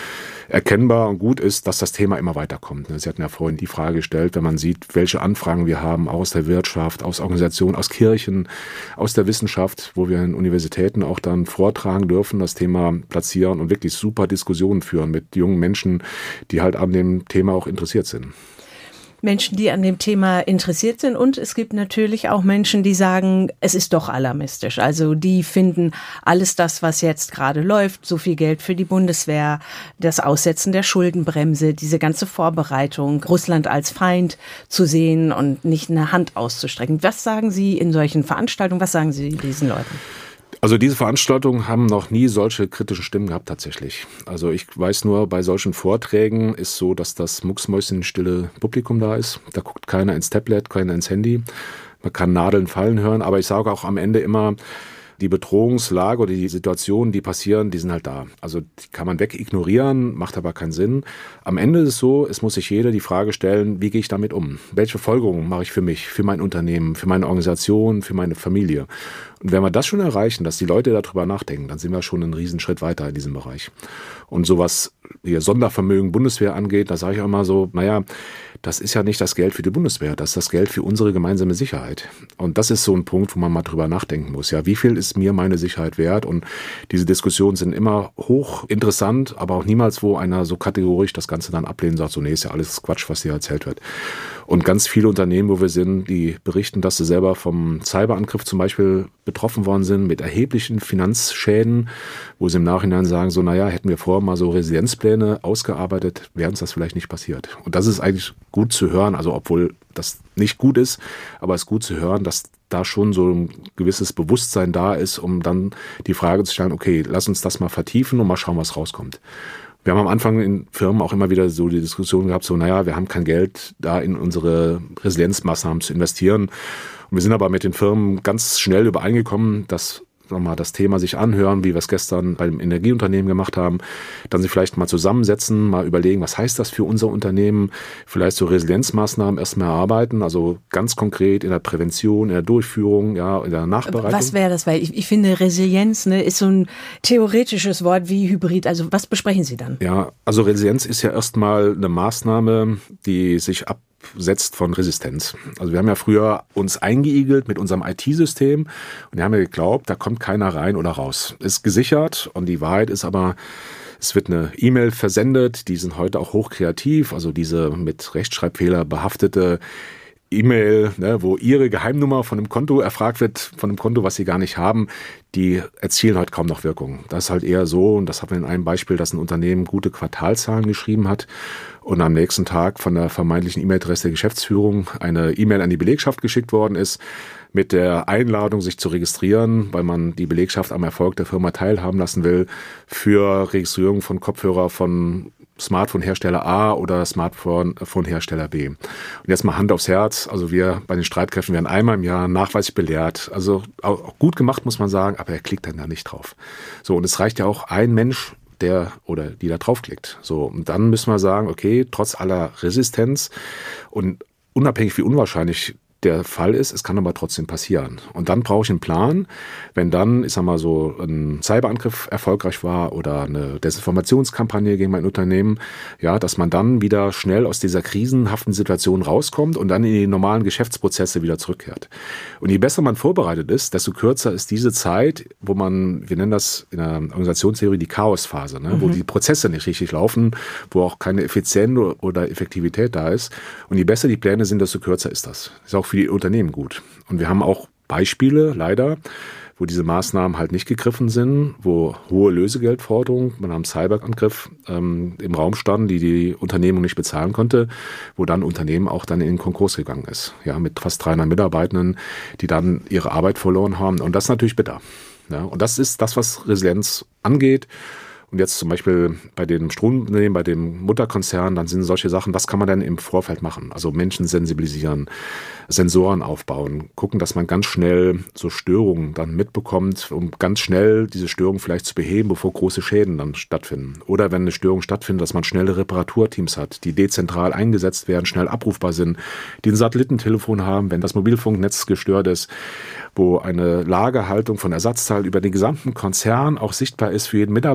erkennbar und gut ist, dass das Thema immer weiterkommt. Sie hatten ja vorhin die Frage gestellt, wenn man sieht, welche Anfragen wir haben aus der Wirtschaft, aus Organisationen, aus Kirchen, aus der Wissenschaft, wo wir in Universitäten auch dann vortragen dürfen, das Thema platzieren und wirklich super Diskussionen führen mit jungen Menschen, die halt an dem Thema auch interessiert sind. Menschen, die an dem Thema interessiert sind, und es gibt natürlich auch Menschen, die sagen, es ist doch alarmistisch. Also die finden alles das, was jetzt gerade läuft, so viel Geld für die Bundeswehr, das Aussetzen der Schuldenbremse, diese ganze Vorbereitung, Russland als Feind zu sehen und nicht eine Hand auszustrecken. Was sagen Sie in solchen Veranstaltungen, was sagen Sie diesen Leuten? Also diese Veranstaltungen haben noch nie solche kritischen Stimmen gehabt tatsächlich. Also ich weiß nur, bei solchen Vorträgen ist so, dass das mucksmäuschenstille Publikum da ist. Da guckt keiner ins Tablet, keiner ins Handy. Man kann Nadeln fallen hören, aber ich sage auch am Ende immer, die Bedrohungslage oder die Situationen, die passieren, die sind halt da. Also die kann man wegignorieren, macht aber keinen Sinn. Am Ende ist es so, es muss sich jeder die Frage stellen, wie gehe ich damit um? Welche Folgerungen mache ich für mich, für mein Unternehmen, für meine Organisation, für meine Familie? Und wenn wir das schon erreichen, dass die Leute darüber nachdenken, dann sind wir schon einen Riesenschritt weiter in diesem Bereich. Und sowas hier Sondervermögen Bundeswehr angeht, da sage ich auch mal so, naja, das ist ja nicht das Geld für die Bundeswehr, das ist das Geld für unsere gemeinsame Sicherheit. Und das ist so ein Punkt, wo man mal drüber nachdenken muss. Ja, wie viel ist mir meine Sicherheit wert? Und diese Diskussionen sind immer hoch interessant, aber auch niemals, wo einer so kategorisch das Ganze dann ablehnt und sagt, so, nee, ist ja alles Quatsch, was hier erzählt wird. Und ganz viele Unternehmen, wo wir sind, die berichten, dass sie selber vom Cyberangriff zum Beispiel betroffen worden sind mit erheblichen Finanzschäden, wo sie im Nachhinein sagen, so, naja, hätten wir vorher mal so Resilienzpläne ausgearbeitet, wäre uns das vielleicht nicht passiert. Und das ist eigentlich gut zu hören, also obwohl das nicht gut ist, aber es ist gut zu hören, dass da schon so ein gewisses Bewusstsein da ist, um dann die Frage zu stellen, okay, lass uns das mal vertiefen und mal schauen, was rauskommt. Wir haben am Anfang in Firmen auch immer wieder so die Diskussion gehabt, so, naja, wir haben kein Geld, da in unsere Resilienzmaßnahmen zu investieren. Und wir sind aber mit den Firmen ganz schnell übereingekommen, dass nochmal das Thema sich anhören, wie wir es gestern beim Energieunternehmen gemacht haben, dann sich vielleicht mal zusammensetzen, mal überlegen, was heißt das für unser Unternehmen, vielleicht so Resilienzmaßnahmen erstmal erarbeiten, also ganz konkret in der Prävention, in der Durchführung, ja, in der Nachbereitung. Was wäre das? Weil ich finde, Resilienz, ist so ein theoretisches Wort wie Hybrid. Also was besprechen Sie dann? Ja, also Resilienz ist ja erstmal eine Maßnahme, die sich absetzt von Resistenz. Also wir haben ja früher uns eingeigelt mit unserem IT-System und wir haben ja geglaubt, da kommt keiner rein oder raus. Ist gesichert und die Wahrheit ist aber, es wird eine E-Mail versendet, die sind heute auch hochkreativ, also diese mit Rechtschreibfehler behaftete E-Mail, wo Ihre Geheimnummer von einem Konto erfragt wird, von einem Konto, was Sie gar nicht haben, die erzielen heute kaum noch Wirkung. Das ist halt eher so, und das haben wir in einem Beispiel, dass ein Unternehmen gute Quartalzahlen geschrieben hat und am nächsten Tag von der vermeintlichen E-Mail-Adresse der Geschäftsführung eine E-Mail an die Belegschaft geschickt worden ist, mit der Einladung, sich zu registrieren, weil man die Belegschaft am Erfolg der Firma teilhaben lassen will, für Registrierung von Kopfhörer von Smartphone-Hersteller A oder Smartphone-Hersteller B. Und jetzt mal Hand aufs Herz, also wir bei den Streitkräften werden einmal im Jahr nachweislich belehrt, also auch gut gemacht, muss man sagen, aber er klickt dann da nicht drauf. So, und es reicht ja auch ein Mensch, der oder die da draufklickt. So, und dann müssen wir sagen, okay, trotz aller Resistenz und unabhängig wie unwahrscheinlich der Fall ist, es kann aber trotzdem passieren. Und dann brauche ich einen Plan, wenn dann, ich sag mal so, ein Cyberangriff erfolgreich war oder eine Desinformationskampagne gegen mein Unternehmen, ja, dass man dann wieder schnell aus dieser krisenhaften Situation rauskommt und dann in die normalen Geschäftsprozesse wieder zurückkehrt. Und je besser man vorbereitet ist, desto kürzer ist diese Zeit, wo man, wir nennen das in der Organisationstheorie die Chaosphase, wo die Prozesse nicht richtig laufen, wo auch keine Effizienz oder Effektivität da ist. Und je besser die Pläne sind, desto kürzer ist das. Ist auch für die Unternehmen gut. Und wir haben auch Beispiele, leider, wo diese Maßnahmen halt nicht gegriffen sind, wo hohe Lösegeldforderungen bei einem Cyberangriff im Raum standen, die Unternehmung nicht bezahlen konnte, wo dann Unternehmen auch dann in den Konkurs gegangen ist. Ja, mit fast 300 Mitarbeitenden, die dann ihre Arbeit verloren haben. Und das ist natürlich bitter. Ja, und das ist das, was Resilienz angeht. Und jetzt zum Beispiel bei den Stromunternehmen, bei dem Mutterkonzern, dann sind solche Sachen, was kann man denn im Vorfeld machen? Also Menschen sensibilisieren, Sensoren aufbauen, gucken, dass man ganz schnell so Störungen dann mitbekommt, um ganz schnell diese Störungen vielleicht zu beheben, bevor große Schäden dann stattfinden. Oder wenn eine Störung stattfindet, dass man schnelle Reparaturteams hat, die dezentral eingesetzt werden, schnell abrufbar sind, die ein Satellitentelefon haben, wenn das Mobilfunknetz gestört ist, wo eine Lagerhaltung von Ersatzteilen über den gesamten Konzern auch sichtbar ist für jeden Mitarbeiter,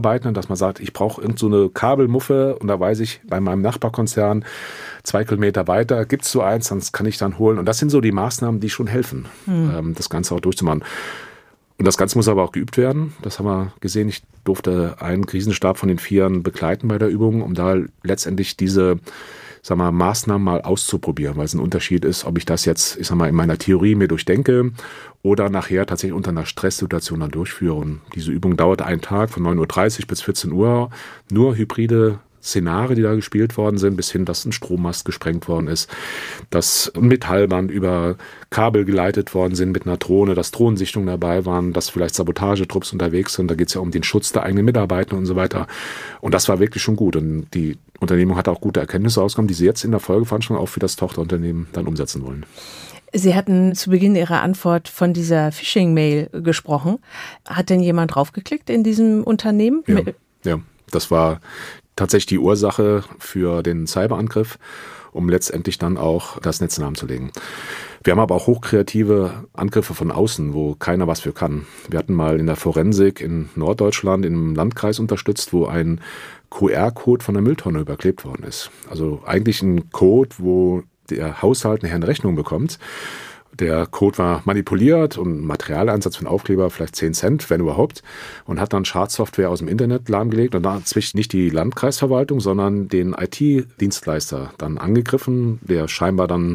dass man sagt, ich brauche irgend so eine Kabelmuffe und da weiß ich, bei meinem Nachbarkonzern 2 Kilometer weiter gibt es so eins, das kann ich dann holen. Und das sind so die Maßnahmen, die schon helfen, das Ganze auch durchzumachen. Und das Ganze muss aber auch geübt werden. Das haben wir gesehen. Ich durfte einen Krisenstab von den 4 begleiten bei der Übung, um da letztendlich diese Maßnahmen mal auszuprobieren, weil es ein Unterschied ist, ob ich das jetzt, in meiner Theorie mir durchdenke oder nachher tatsächlich unter einer Stresssituation dann durchführe. Und diese Übung dauerte einen Tag von 9:30 Uhr bis 14 Uhr. Nur hybride Szenarien, die da gespielt worden sind, bis hin, dass ein Strommast gesprengt worden ist, dass ein Metallband über Kabel geleitet worden sind mit einer Drohne, dass Drohnensichtungen dabei waren, dass vielleicht Sabotagetrupps unterwegs sind. Da geht es ja um den Schutz der eigenen Mitarbeiter und so weiter. Und das war wirklich schon gut. Und die Unternehmung hat auch gute Erkenntnisse rausgekommen, die sie jetzt in der Folgeveranstaltung auch für das Tochterunternehmen dann umsetzen wollen. Sie hatten zu Beginn Ihrer Antwort von dieser Phishing-Mail gesprochen. Hat denn jemand draufgeklickt in diesem Unternehmen? Ja, das war tatsächlich die Ursache für den Cyberangriff, um letztendlich dann auch das Netz lahmzulegen. Wir haben aber auch hochkreative Angriffe von außen, wo keiner was für kann. Wir hatten mal in der Forensik in Norddeutschland in einem Landkreis unterstützt, wo ein QR-Code von der Mülltonne überklebt worden ist. Also eigentlich ein Code, wo der Haushalt nachher eine Rechnung bekommt. Der Code war manipuliert und Materialeinsatz für den Aufkleber vielleicht 10 Cent, wenn überhaupt, und hat dann Schadsoftware aus dem Internet lahmgelegt und dazwischen nicht die Landkreisverwaltung, sondern den IT-Dienstleister dann angegriffen, der scheinbar dann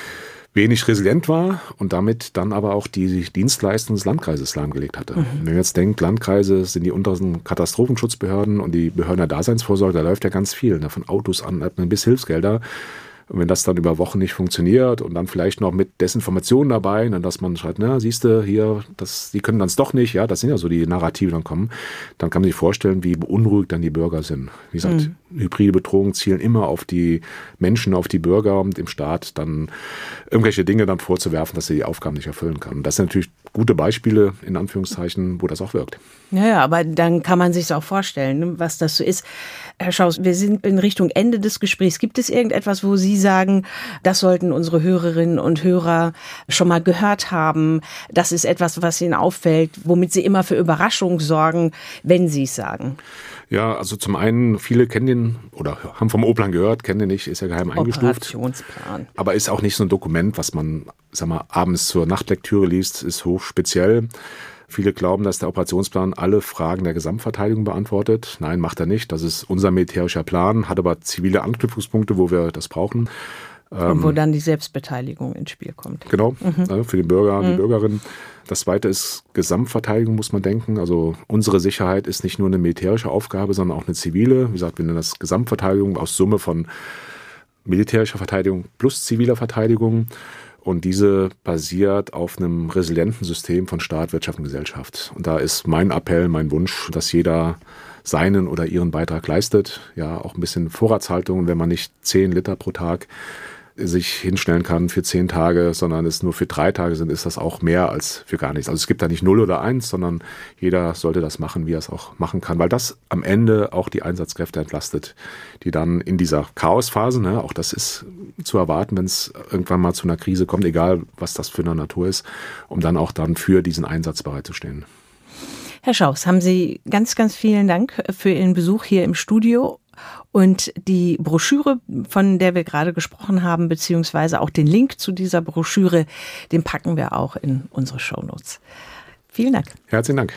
wenig resilient war und damit dann aber auch die Dienstleistung des Landkreises lahmgelegt hatte. Wenn man jetzt denkt, Landkreise sind die untersten Katastrophenschutzbehörden und die Behörden der Daseinsvorsorge, da läuft ja ganz viel, von Autos an bis Hilfsgelder. Und wenn das dann über Wochen nicht funktioniert und dann vielleicht noch mit Desinformation dabei, dass man schreibt, siehst du hier, die können das doch nicht, das sind ja so die Narrative, die dann kommen, dann kann man sich vorstellen, wie beunruhigt dann die Bürger sind. Wie gesagt, hybride Bedrohungen zielen immer auf die Menschen, auf die Bürger und im Staat dann irgendwelche Dinge dann vorzuwerfen, dass sie die Aufgaben nicht erfüllen kann. Und das sind natürlich gute Beispiele, in Anführungszeichen, wo das auch wirkt. Ja, aber dann kann man sich auch vorstellen, was das so ist. Herr Schaus, wir sind in Richtung Ende des Gesprächs. Gibt es irgendetwas, wo Sie sagen, das sollten unsere Hörerinnen und Hörer schon mal gehört haben? Das ist etwas, was Ihnen auffällt, womit Sie immer für Überraschung sorgen, wenn Sie es sagen? Ja, also zum einen, viele kennen den oder haben vom O-Plan gehört, kennen den nicht, ist ja geheim eingestuft. Operationsplan. Aber ist auch nicht so ein Dokument, was man, abends zur Nachtlektüre liest, ist hochspeziell. Viele glauben, dass der Operationsplan alle Fragen der Gesamtverteidigung beantwortet. Nein, macht er nicht. Das ist unser militärischer Plan, hat aber zivile Anknüpfungspunkte, wo wir das brauchen. Und wo dann die Selbstbeteiligung ins Spiel kommt. Genau, für den Bürger, die Bürgerin. Das Zweite ist Gesamtverteidigung, muss man denken. Also unsere Sicherheit ist nicht nur eine militärische Aufgabe, sondern auch eine zivile. Wie gesagt, wir nennen das Gesamtverteidigung aus Summe von militärischer Verteidigung plus ziviler Verteidigung. Und diese basiert auf einem resilienten System von Staat, Wirtschaft und Gesellschaft. Und da ist mein Appell, mein Wunsch, dass jeder seinen oder ihren Beitrag leistet. Ja, auch ein bisschen Vorratshaltung, wenn man nicht 10 Liter pro Tag sich hinstellen kann für 10 Tage, sondern es nur für 3 Tage sind, ist das auch mehr als für gar nichts. Also es gibt da nicht 0 oder 1, sondern jeder sollte das machen, wie er es auch machen kann, weil das am Ende auch die Einsatzkräfte entlastet, die dann in dieser Chaosphase, auch das ist zu erwarten, wenn es irgendwann mal zu einer Krise kommt, egal was das für eine Natur ist, um dann auch dann für diesen Einsatz bereitzustehen. Herr Schaus, haben Sie ganz, ganz vielen Dank für Ihren Besuch hier im Studio. Und die Broschüre, von der wir gerade gesprochen haben, beziehungsweise auch den Link zu dieser Broschüre, den packen wir auch in unsere Shownotes. Vielen Dank. Herzlichen Dank.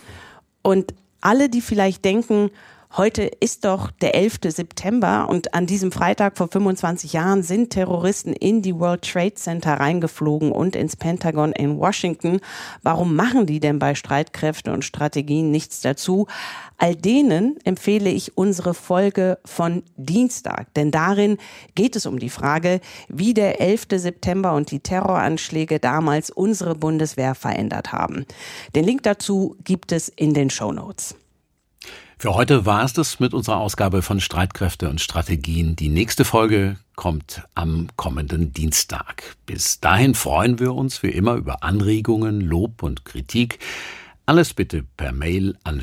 Und alle, die vielleicht denken, heute ist doch der 11. September und an diesem Freitag vor 25 Jahren sind Terroristen in die World Trade Center reingeflogen und ins Pentagon in Washington. Warum machen die denn bei Streitkräften und Strategien nichts dazu? All denen empfehle ich unsere Folge von Dienstag, denn darin geht es um die Frage, wie der 11. September und die Terroranschläge damals unsere Bundeswehr verändert haben. Den Link dazu gibt es in den Shownotes. Für heute war es das mit unserer Ausgabe von Streitkräfte und Strategien. Die nächste Folge kommt am kommenden Dienstag. Bis dahin freuen wir uns wie immer über Anregungen, Lob und Kritik. Alles bitte per Mail an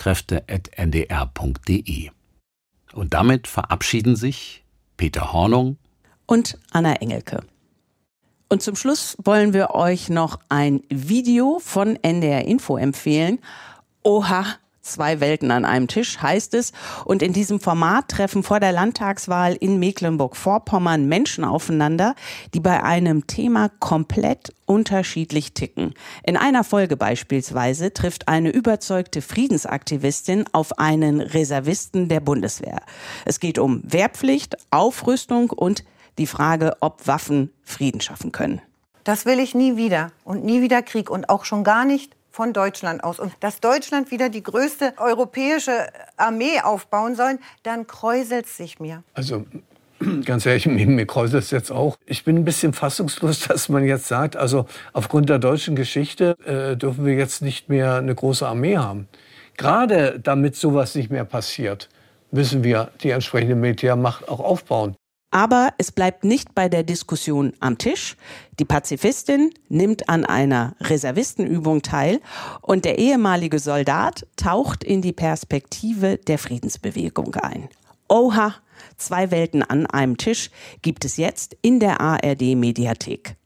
streitkräfte@ndr.de. Und damit verabschieden sich Peter Hornung und Anna Engelke. Und zum Schluss wollen wir euch noch ein Video von NDR Info empfehlen. Oha! Zwei Welten an einem Tisch heißt es. Und in diesem Format treffen vor der Landtagswahl in Mecklenburg-Vorpommern Menschen aufeinander, die bei einem Thema komplett unterschiedlich ticken. In einer Folge beispielsweise trifft eine überzeugte Friedensaktivistin auf einen Reservisten der Bundeswehr. Es geht um Wehrpflicht, Aufrüstung und die Frage, ob Waffen Frieden schaffen können. Das will ich nie wieder und nie wieder Krieg und auch schon gar nicht von Deutschland aus. Und dass Deutschland wieder die größte europäische Armee aufbauen soll, dann kräuselt es sich mir. Also ganz ehrlich, mir kräuselt es jetzt auch. Ich bin ein bisschen fassungslos, dass man jetzt sagt, also aufgrund der deutschen Geschichte dürfen wir jetzt nicht mehr eine große Armee haben. Gerade damit sowas nicht mehr passiert, müssen wir die entsprechende Militärmacht auch aufbauen. Aber es bleibt nicht bei der Diskussion am Tisch. Die Pazifistin nimmt an einer Reservistenübung teil und der ehemalige Soldat taucht in die Perspektive der Friedensbewegung ein. Oha, zwei Welten an einem Tisch gibt es jetzt in der ARD-Mediathek.